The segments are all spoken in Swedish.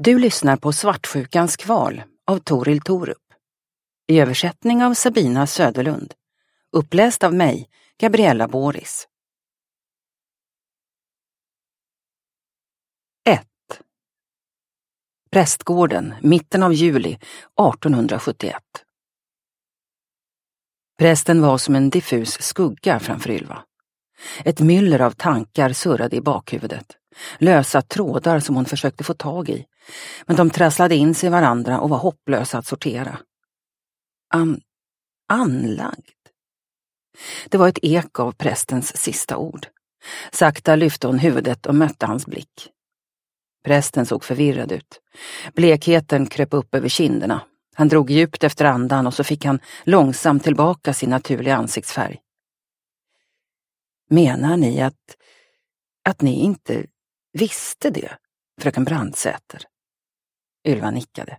Du lyssnar på Svartsjukans kval av Toril Torup. I översättning av Sabina Söderlund. Uppläst av mig, Gabriella Boris. 1. Prästgården, mitten av juli 1871. Prästen var som en diffus skugga framför Ylva. Ett myller av tankar surrade i bakhuvudet. Lösa trådar som hon försökte få tag i. Men de trasslade in sig i varandra och var hopplösa att sortera. Anlagd. Det var ett ek av prästens sista ord. Sakta lyfte hon huvudet och mötte hans blick. Prästen såg förvirrad ut. Blekheten kröp upp över kinderna. Han drog djupt efter andan och så fick han långsamt tillbaka sin naturliga ansiktsfärg. Menar ni att ni inte visste det, fröken Brandsäter? Ylva nickade.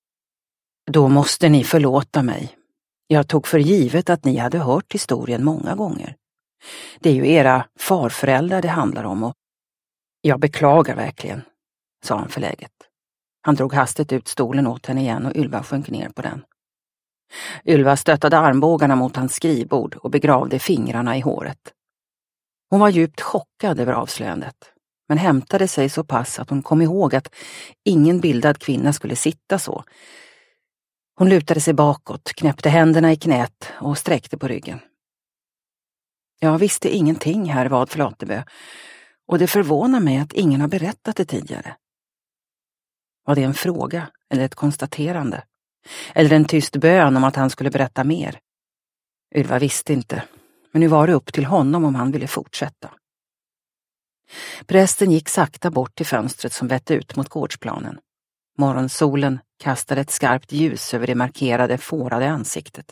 Då måste ni förlåta mig. Jag tog för givet att ni hade hört historien många gånger. Det är ju era farföräldrar det handlar om och jag beklagar verkligen, sa han förläget. Han drog hastigt ut stolen åt henne igen och Ylva sjönk ner på den. Ylva stöttade armbågarna mot hans skrivbord och begravde fingrarna i håret. Hon var djupt chockad över avslöjandet, men hämtade sig så pass att hon kom ihåg att ingen bildad kvinna skulle sitta så. Hon lutade sig bakåt, knäppte händerna i knät och sträckte på ryggen. Jag visste ingenting, herr Vad Flatebö, och det förvånar mig att ingen har berättat det tidigare. Var det en fråga eller ett konstaterande? Eller en tyst bön om att han skulle berätta mer? Ylva visste inte, men nu var det upp till honom om han ville fortsätta. Prästen gick sakta bort till fönstret som vette ut mot gårdsplanen. Morgonsolen kastade ett skarpt ljus över det markerade, fårade ansiktet.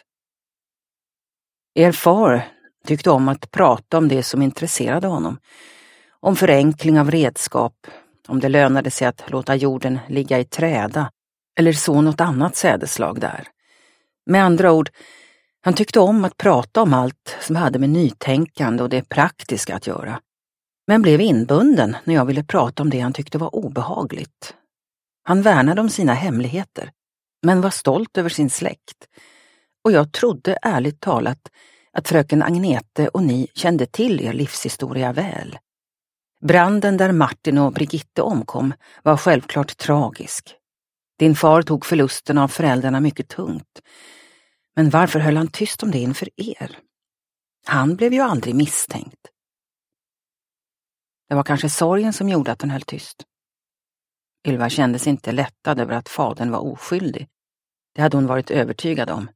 Er far tyckte om att prata om det som intresserade honom. Om förenkling av redskap, om det lönade sig att låta jorden ligga i träda eller så något annat sädeslag där. Med andra ord, han tyckte om att prata om allt som hade med nytänkande och det praktiska att göra. Men blev inbunden när jag ville prata om det han tyckte var obehagligt. Han värnade om sina hemligheter, men var stolt över sin släkt. Och jag trodde ärligt talat att fröken Agnete och ni kände till er livshistoria väl. Branden där Martin och Brigitte omkom var självklart tragisk. Din far tog förlusten av föräldrarna mycket tungt. Men varför höll han tyst om det inför er? Han blev ju aldrig misstänkt. Det var kanske sorgen som gjorde att han höll tyst. Ylva kändes inte lättad över att fadern var oskyldig. Det hade hon varit övertygad om.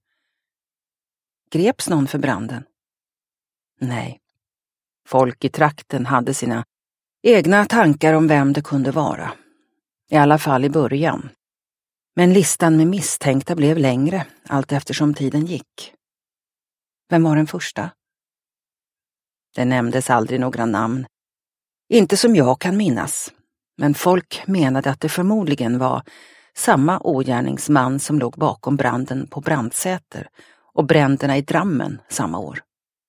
Greps någon för branden? Nej. Folk i trakten hade sina egna tankar om vem det kunde vara. I alla fall i början. Men listan med misstänkta blev längre allt eftersom tiden gick. Vem var den första? Det nämndes aldrig några namn. Inte som jag kan minnas. Men folk menade att det förmodligen var samma ogärningsman som låg bakom branden på Brandsäter och bränderna i Drammen samma år.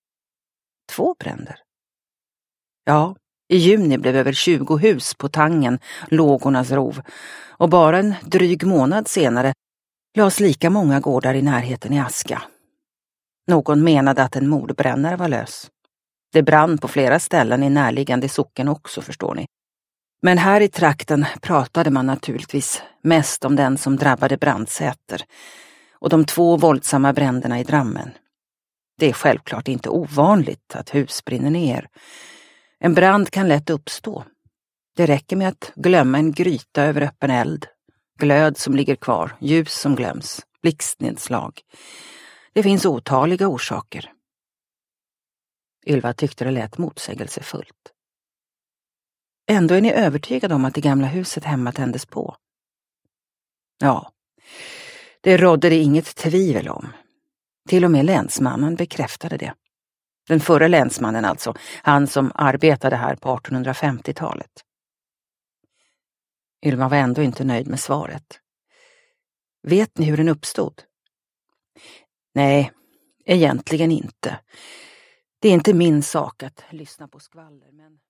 2 bränder. Ja, i juni blev över 20 hus på Tangen lågornas rov och bara en dryg månad senare lades lika många gårdar i närheten i aska. Någon menade att en mordbrännare var lös. Det brann på flera ställen i närliggande socken också, förstår ni. Men här i trakten pratade man naturligtvis mest om den som drabbade Brandsäter och de 2 våldsamma bränderna i Drammen. Det är självklart inte ovanligt att hus brinner ner. En brand kan lätt uppstå. Det räcker med att glömma en gryta över öppen eld, glöd som ligger kvar, ljus som glöms, blixtnedslag. Det finns otaliga orsaker. Ylva tyckte det lät motsägelsefullt. Ändå är ni övertygade om att det gamla huset hemma tändes på? Ja, det rådde det inget tvivel om. Till och med länsmannen bekräftade det. Den förre länsmannen alltså, han som arbetade här på 1850-talet. Ylva var ändå inte nöjd med svaret. Vet ni hur den uppstod? Nej, egentligen inte. Det är inte min sak att lyssna på skvaller, men